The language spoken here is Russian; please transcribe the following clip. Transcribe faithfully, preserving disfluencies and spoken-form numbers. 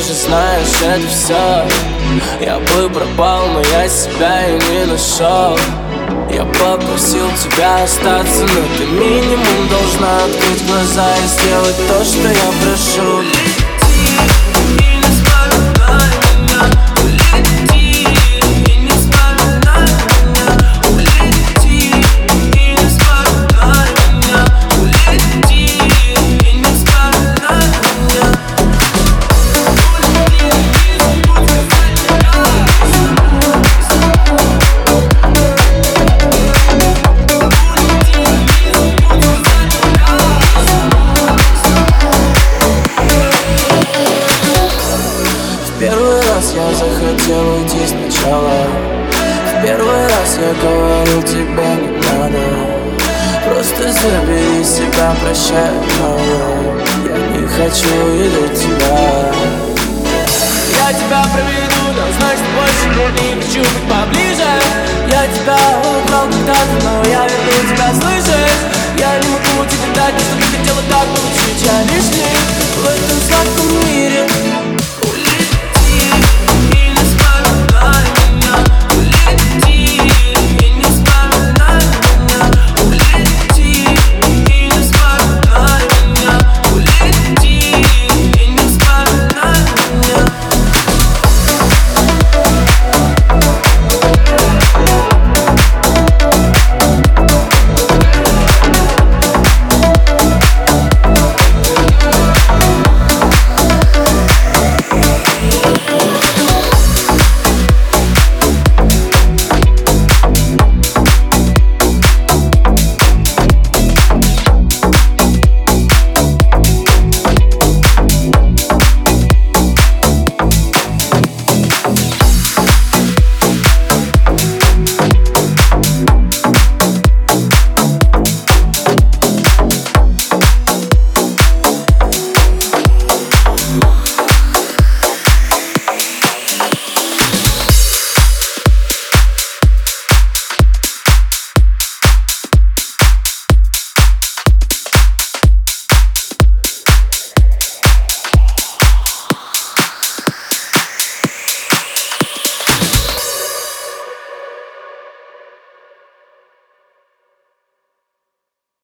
же знаешь, это все. Я бы пропал, но я себя и не нашел. Я попросил тебя остаться, но ты минимум должна открыть глаза и сделать то, что я прошу. Я захотел уйти сначала. В первый раз я говорил тебе не надо. Просто забери себя, прощай, мало. Я не хочу видеть тебя. Я тебя проведу, но значит больше не хочу быть поближе. Я тебя украл когда-то, но я верну тебя, слышишь? Я не могу тебе дать